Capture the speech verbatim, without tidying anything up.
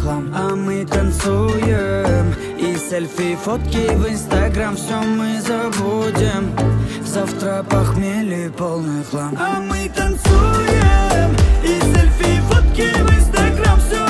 хлам. А мы танцуем, и селфи, фотки в инстаграм. Все мы забудем, завтра похмелье полный хлам. А мы танцуем, и селфи, фотки в инстаграм. Все